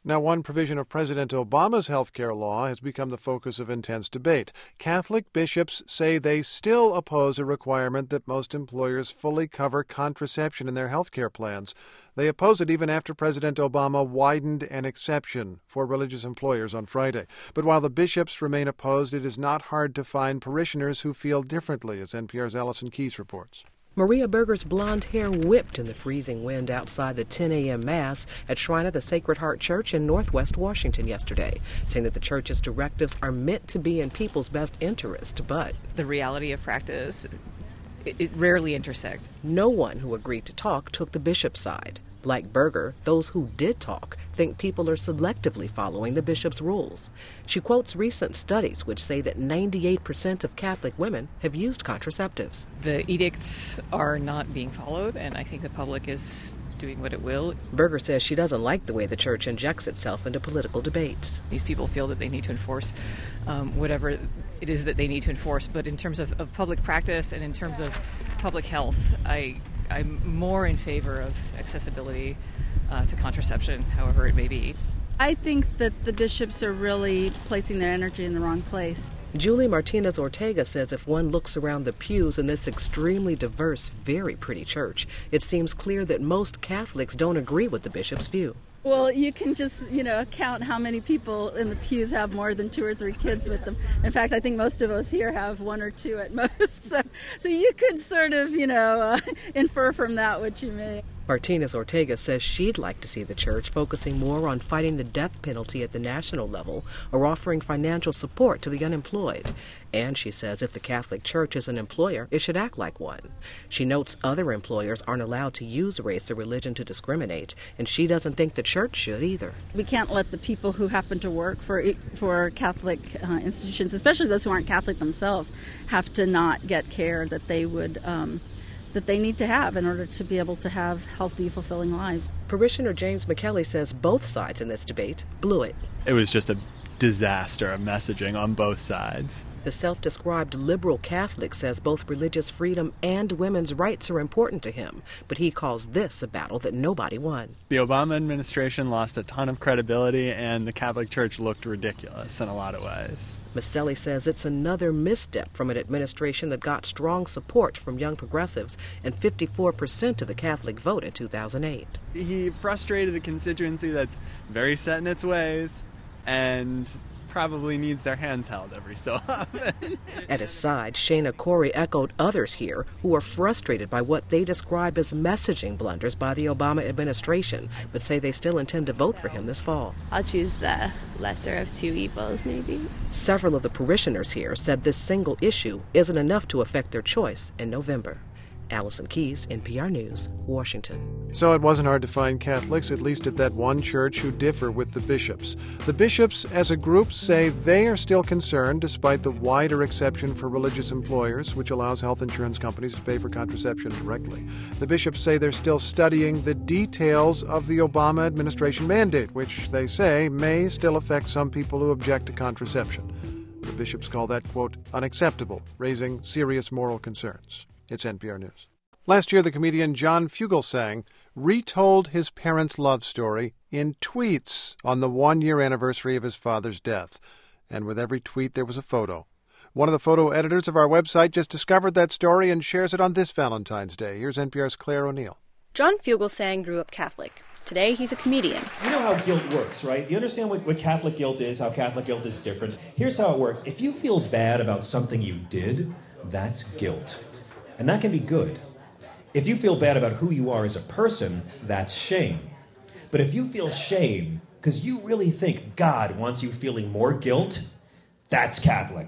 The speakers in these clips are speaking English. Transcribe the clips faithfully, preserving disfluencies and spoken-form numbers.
Now, one provision of President Obama's health care law has become the focus of intense debate. Catholic bishops say they still oppose a requirement that most employers fully cover contraception in their health care plans. They oppose it even after President Obama widened an exception for religious employers on Friday. But while the bishops remain opposed, it is not hard to find parishioners who feel differently, as N P R's Allison Keyes reports. Maria Berger's blonde hair whipped in the freezing wind outside the ten a.m. Mass at Shrine of the Sacred Heart Church in Northwest Washington yesterday, saying that the church's directives are meant to be in people's best interest, but the reality of practice, it, it rarely intersects. No one who agreed to talk took the bishop's side. Like Berger, those who did talk think people are selectively following the bishop's rules. She quotes recent studies which say that ninety-eight percent of Catholic women have used contraceptives. The edicts are not being followed, and I think the public is doing what it will. Berger says she doesn't like the way the church injects itself into political debates. These people feel that they need to enforce um, whatever it is that they need to enforce, but in terms of, of public practice and in terms of public health, I I'm more in favor of accessibility uh, to contraception, however it may be. I think that the bishops are really placing their energy in the wrong place. Julie Martinez Ortega says if one looks around the pews in this extremely diverse, very pretty church, it seems clear that most Catholics don't agree with the bishop's view. Well, you can just, you know, count how many people in the pews have more than two or three kids with them. In fact, I think most of us here have one or two at most. So, so you could sort of, you know, uh, infer from that what you may. Martinez Ortega says she'd like to see the church focusing more on fighting the death penalty at the national level or offering financial support to the unemployed. And she says if the Catholic Church is an employer, it should act like one. She notes other employers aren't allowed to use race or religion to discriminate, and she doesn't think the church should either. We can't let the people who happen to work for for Catholic uh, institutions, especially those who aren't Catholic themselves, have to not get care that they would um, that they need to have in order to be able to have healthy, fulfilling lives. Parishioner James McKelly says both sides in this debate blew it. It was just a disaster of messaging on both sides. The self-described liberal Catholic says both religious freedom and women's rights are important to him, but he calls this a battle that nobody won. The Obama administration lost a ton of credibility, and the Catholic Church looked ridiculous in a lot of ways. Maselli says it's another misstep from an administration that got strong support from young progressives and fifty-four percent of the Catholic vote in two thousand eight. He frustrated a constituency that's very set in its ways and probably needs their hands held every so often. At his side, Shayna Corey echoed others here who are frustrated by what they describe as messaging blunders by the Obama administration, but say they still intend to vote for him this fall. I'll choose the lesser of two evils, maybe. Several of the parishioners here said this single issue isn't enough to affect their choice in November. Allison Keyes, N P R News, Washington. So it wasn't hard to find Catholics, at least at that one church, who differ with the bishops. The bishops, as a group, say they are still concerned despite the wider exception for religious employers, which allows health insurance companies to pay for contraception directly. The bishops say they're still studying the details of the Obama administration mandate, which they say may still affect some people who object to contraception. The bishops call that, quote, unacceptable, raising serious moral concerns. It's N P R News. Last year, the comedian John Fugelsang retold his parents' love story in tweets on the one-year anniversary of his father's death. And with every tweet, there was a photo. One of the photo editors of our website just discovered that story and shares it on this Valentine's Day. Here's N P R's Claire O'Neill. John Fugelsang grew up Catholic. Today, he's a comedian. You know how guilt works, right? You understand what, what Catholic guilt is, how Catholic guilt is different? Here's how it works. If you feel bad about something you did, that's guilt. And that can be good. If you feel bad about who you are as a person, that's shame. But if you feel shame because you really think God wants you feeling more guilt, that's Catholic.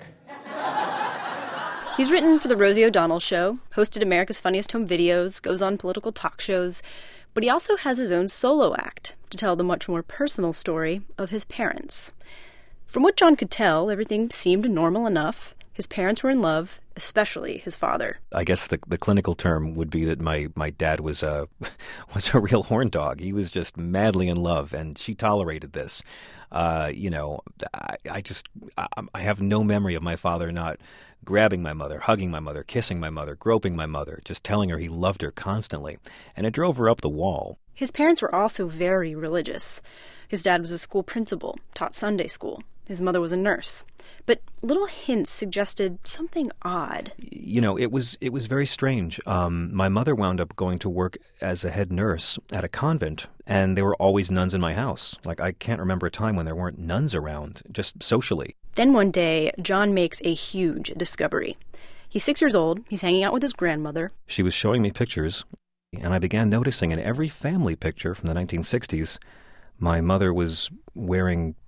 He's written for The Rosie O'Donnell Show, hosted America's Funniest Home Videos, goes on political talk shows, but he also has his own solo act to tell the much more personal story of his parents. From what John could tell, everything seemed normal enough. His parents were in love, especially his father. I guess the the clinical term would be that my, my dad was a was a real horn dog. He was just madly in love, and she tolerated this. Uh, you know, I, I just I, I have no memory of my father not grabbing my mother, hugging my mother, kissing my mother, groping my mother, just telling her he loved her constantly, and it drove her up the wall. His parents were also very religious. His dad was a school principal, taught Sunday school. His mother was a nurse. But little hints suggested something odd. You know, it was it was very strange. Um, my mother wound up going to work as a head nurse at a convent, and there were always nuns in my house. Like, I can't remember a time when there weren't nuns around, just socially. Then one day, John makes a huge discovery. He's six years old. He's hanging out with his grandmother. She was showing me pictures, and I began noticing in every family picture from the nineteen sixties, my mother was wearing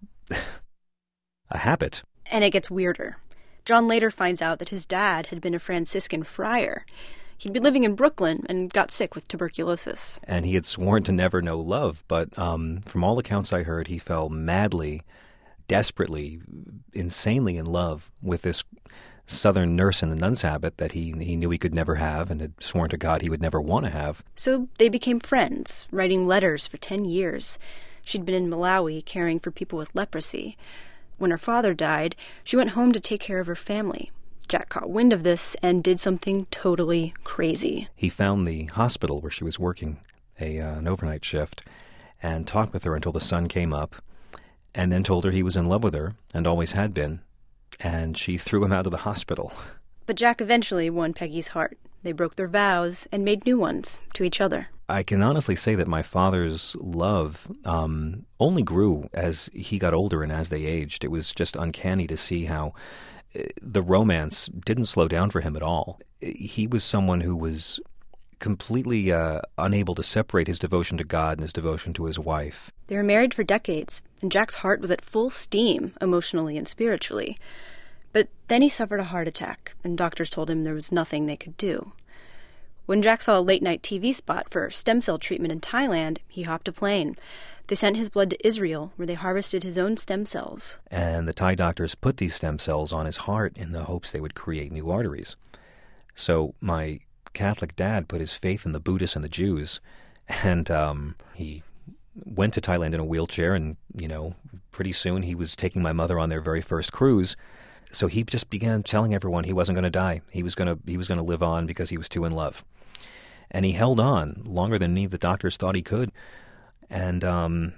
a habit. And it gets weirder. John later finds out that his dad had been a Franciscan friar. He'd been living in Brooklyn and got sick with tuberculosis. And he had sworn to never know love, but um, from all accounts I heard, he fell madly, desperately, insanely in love with this Southern nurse in the nun's habit that he he knew he could never have and had sworn to God he would never want to have. So they became friends, writing letters for ten years. She'd been in Malawi caring for people with leprosy. When her father died, she went home to take care of her family. Jack caught wind of this and did something totally crazy. He found the hospital where she was working a uh, an overnight shift and talked with her until the sun came up, and then told her he was in love with her and always had been, and she threw him out of the hospital. But Jack eventually won Peggy's heart. They broke their vows and made new ones to each other. I can honestly say that my father's love um, only grew as he got older and as they aged. It was just uncanny to see how the romance didn't slow down for him at all. He was someone who was completely uh, unable to separate his devotion to God and his devotion to his wife. They were married for decades, and Jack's heart was at full steam, emotionally and spiritually. But then he suffered a heart attack, and doctors told him there was nothing they could do. When Jack saw a late-night T V spot for stem cell treatment in Thailand, he hopped a plane. They sent his blood to Israel, where they harvested his own stem cells. And the Thai doctors put these stem cells on his heart in the hopes they would create new arteries. So my Catholic dad put his faith in the Buddhists and the Jews, and um, he went to Thailand in a wheelchair, and, you know, pretty soon he was taking my mother on their very first cruise. So he just began telling everyone he wasn't going to die. He was going to he was going to live on because he was too in love. And he held on longer than any of the doctors thought he could. And um,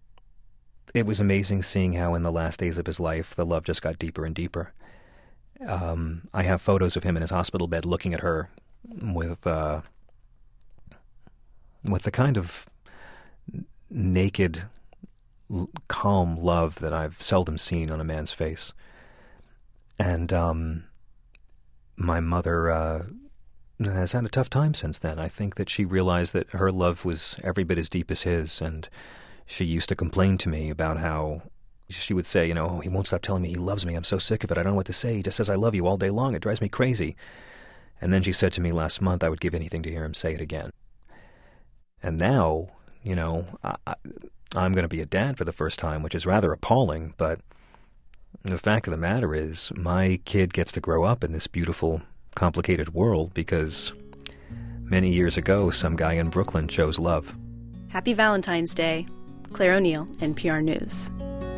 it was amazing seeing how in the last days of his life, the love just got deeper and deeper. Um, I have photos of him in his hospital bed looking at her with uh, with the kind of naked, calm love that I've seldom seen on a man's face. And um, my mother uh, has had a tough time since then. I think that she realized that her love was every bit as deep as his, and she used to complain to me about how she would say, you know, oh, he won't stop telling me he loves me. I'm so sick of it. I don't know what to say. He just says I love you all day long. It drives me crazy. And then she said to me last month I would give anything to hear him say it again. And now, you know, I, I, I'm going to be a dad for the first time, which is rather appalling, but the fact of the matter is my kid gets to grow up in this beautiful, complicated world because many years ago some guy in Brooklyn chose love. Happy Valentine's Day. Claire O'Neill, N P R News.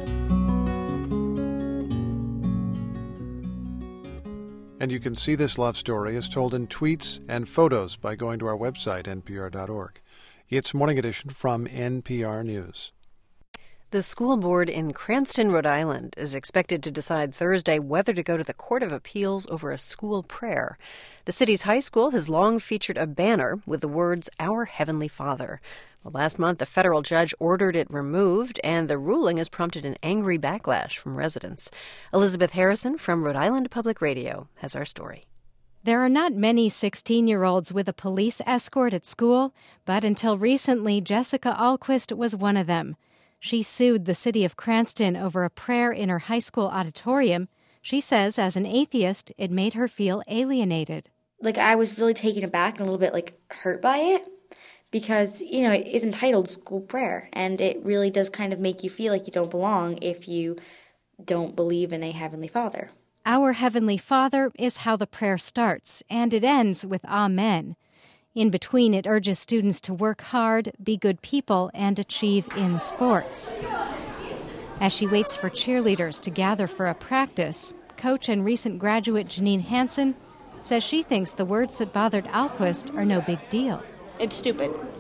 And you can see this love story as told in tweets and photos by going to our website, N P R dot org. It's Morning Edition from N P R News. The school board in Cranston, Rhode Island, is expected to decide Thursday whether to go to the Court of Appeals over a school prayer. The city's high school has long featured a banner with the words, "Our Heavenly Father." Well, last month, a federal judge ordered it removed, and the ruling has prompted an angry backlash from residents. Elizabeth Harrison from Rhode Island Public Radio has our story. There are not many sixteen-year-olds with a police escort at school, but until recently, Jessica Alquist was one of them. She sued the city of Cranston over a prayer in her high school auditorium. She says, as an atheist, it made her feel alienated. Like, I was really taken aback and a little bit, like, hurt by it because, you know, it is entitled school prayer, and it really does kind of make you feel like you don't belong if you don't believe in a Heavenly Father. Our Heavenly Father is how the prayer starts, and it ends with Amen. In between, it urges students to work hard, be good people, and achieve in sports. As she waits for cheerleaders to gather for a practice, coach and recent graduate Janine Hansen says she thinks the words that bothered Alquist are no big deal. It's stupid.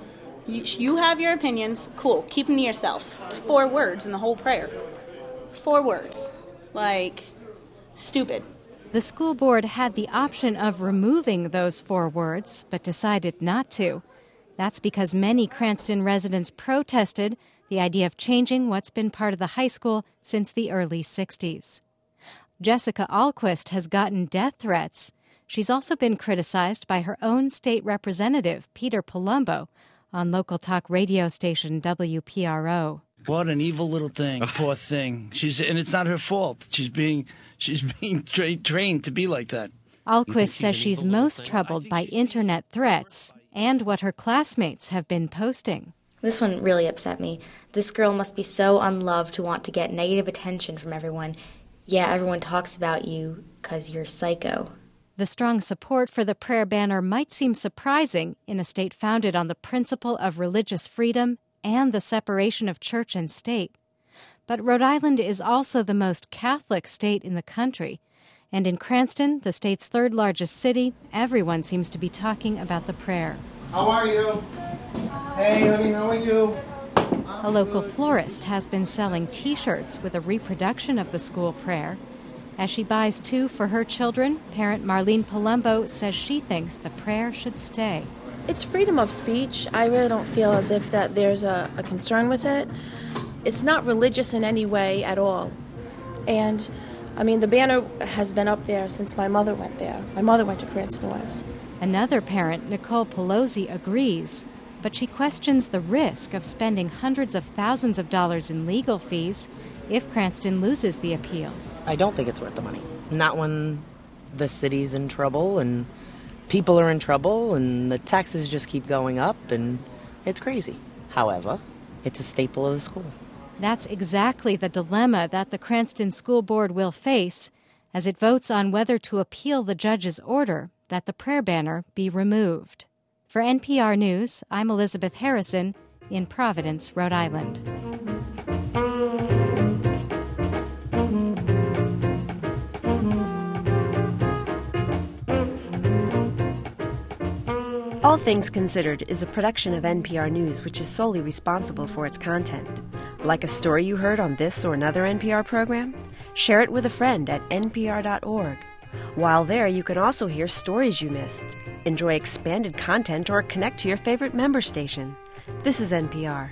You, you have your opinions. Cool. Keep them to yourself. It's four words in the whole prayer. Four words. Like, stupid. The school board had the option of removing those four words, but decided not to. That's because many Cranston residents protested the idea of changing what's been part of the high school since the early sixties. Jessica Alquist has gotten death threats. She's also been criticized by her own state representative, Peter Palumbo, on local talk radio station W P R O. What an evil little thing, poor thing. She's and it's not her fault. She's being she's being tra- trained to be like that. Alquist says she's most troubled by internet threats and what her classmates have been posting. This one really upset me. This girl must be so unloved to want to get negative attention from everyone. Yeah, everyone talks about you because you're psycho. The strong support for the prayer banner might seem surprising in a state founded on the principle of religious freedom and the separation of church and state. But Rhode Island is also the most Catholic state in the country. And in Cranston, the state's third largest city, everyone seems to be talking about the prayer. How are you? Hey, honey, how are you? A local florist has been selling T-shirts with a reproduction of the school prayer. As she buys two for her children, parent Marlene Palumbo says she thinks the prayer should stay. It's freedom of speech. I really don't feel as if that there's a, a concern with it. It's not religious in any way at all. And, I mean, the banner has been up there since my mother went there. My mother went to Cranston West. Another parent, Nicole Pelosi, agrees, but she questions the risk of spending hundreds of thousands of dollars in legal fees if Cranston loses the appeal. I don't think it's worth the money. Not when the city's in trouble and people are in trouble and the taxes just keep going up and it's crazy. However, it's a staple of the school. That's exactly the dilemma that the Cranston School Board will face as it votes on whether to appeal the judge's order that the prayer banner be removed. For N P R News, I'm Elizabeth Harrison in Providence, Rhode Island. All Things Considered is a production of N P R News, which is solely responsible for its content. Like a story you heard on this or another N P R program? Share it with a friend at N P R dot org. While there, you can also hear stories you missed, enjoy expanded content, or connect to your favorite member station. This is N P R.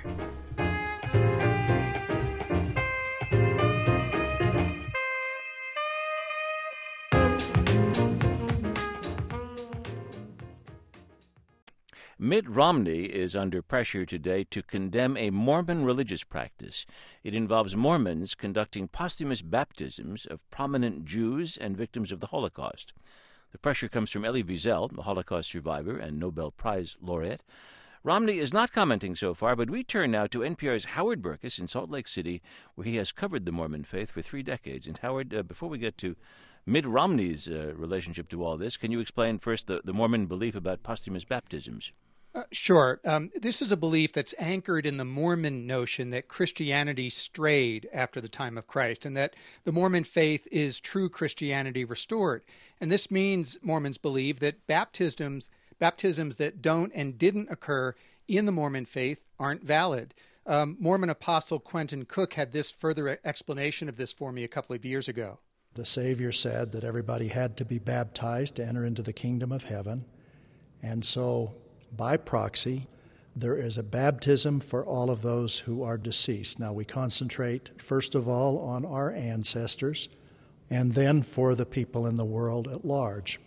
Mitt Romney is under pressure today to condemn a Mormon religious practice. It involves Mormons conducting posthumous baptisms of prominent Jews and victims of the Holocaust. The pressure comes from Elie Wiesel, a Holocaust survivor and Nobel Prize laureate. Romney is not commenting so far, but we turn now to N P R's Howard Burkus in Salt Lake City, where he has covered the Mormon faith for three decades. And Howard, uh, before we get to Mitt Romney's uh, relationship to all this, can you explain first the, the Mormon belief about posthumous baptisms? Uh, sure. Um, this is a belief that's anchored in the Mormon notion that Christianity strayed after the time of Christ and that the Mormon faith is true Christianity restored. And this means Mormons believe that baptisms, baptisms that don't and didn't occur in the Mormon faith aren't valid. Um, Mormon apostle Quentin Cook had this further explanation of this for me a couple of years ago. The Savior said that everybody had to be baptized to enter into the kingdom of heaven. And so by proxy, there is a baptism for all of those who are deceased. Now, we concentrate, first of all, on our ancestors, and then for the people in the world at large.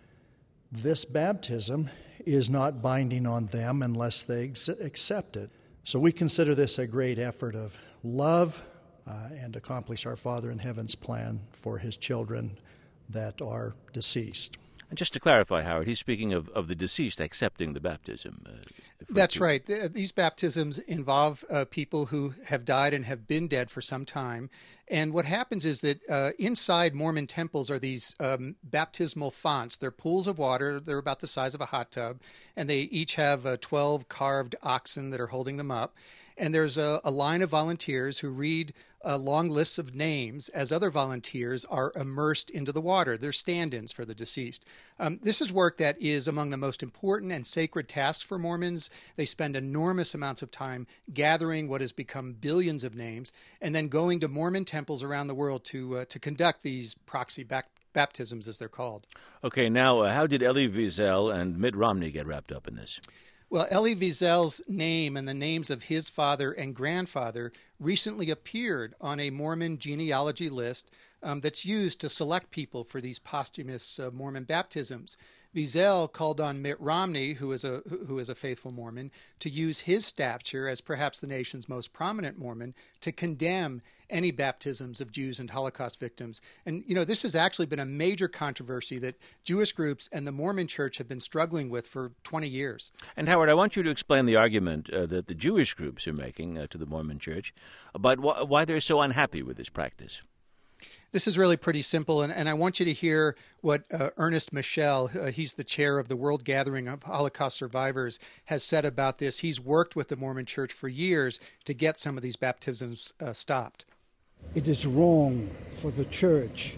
This baptism is not binding on them unless they ex- accept it. So we consider this a great effort of love uh, and accomplish our Father in Heaven's plan for His children that are deceased. And just to clarify, Howard, he's speaking of, of the deceased accepting the baptism. Uh, That's right. These baptisms involve uh, people who have died and have been dead for some time. And what happens is that uh, inside Mormon temples are these um, baptismal fonts. They're pools of water. They're about the size of a hot tub. And they each have uh, twelve carved oxen that are holding them up. And there's a, a line of volunteers who read uh, long lists of names as other volunteers are immersed into the water. They're stand-ins for the deceased. Um, this is work that is among the most important and sacred tasks for Mormons. They spend enormous amounts of time gathering what has become billions of names and then going to Mormon temples around the world to uh, to conduct these proxy bac- baptisms, as they're called. Okay, now uh, how did Elie Wiesel and Mitt Romney get wrapped up in this? Well, Elie Wiesel's name and the names of his father and grandfather recently appeared on a Mormon genealogy list um, that's used to select people for these posthumous uh, Mormon baptisms. Wiesel called on Mitt Romney, who is a who is a faithful Mormon, to use his stature as perhaps the nation's most prominent Mormon to condemn any baptisms of Jews and Holocaust victims. And, you know, this has actually been a major controversy that Jewish groups and the Mormon Church have been struggling with for twenty years. And, Howard, I want you to explain the argument uh, that the Jewish groups are making uh, to the Mormon Church about wh- why they're so unhappy with this practice. This is really pretty simple, and, and I want you to hear what uh, Ernest Michel, uh, he's the chair of the World Gathering of Holocaust Survivors, has said about this. He's worked with the Mormon Church for years to get some of these baptisms uh, stopped. It is wrong for the Church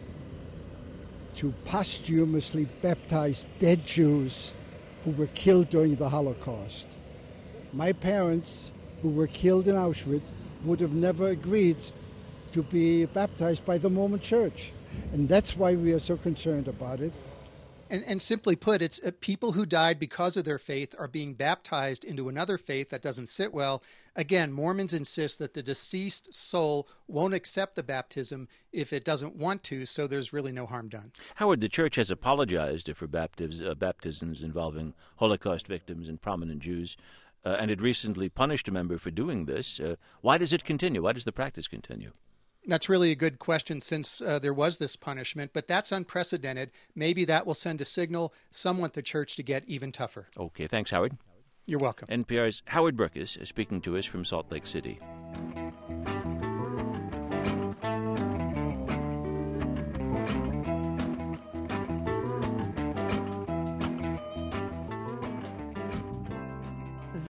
to posthumously baptize dead Jews who were killed during the Holocaust. My parents, who were killed in Auschwitz, would have never agreed to be baptized by the Mormon Church. And that's why we are so concerned about it. And, and simply put, it's uh, people who died because of their faith are being baptized into another faith that doesn't sit well. Again, Mormons insist that the deceased soul won't accept the baptism if it doesn't want to, so there's really no harm done. Howard, the Church has apologized for baptisms, uh, baptisms involving Holocaust victims and prominent Jews, uh, and it recently punished a member for doing this. Uh, why does it continue? Why does the practice continue? That's really a good question since uh, there was this punishment, but that's unprecedented. Maybe that will send a signal. Some want the church to get even tougher. Okay, thanks, Howard. You're welcome. N P R's Howard Brookes is speaking to us from Salt Lake City.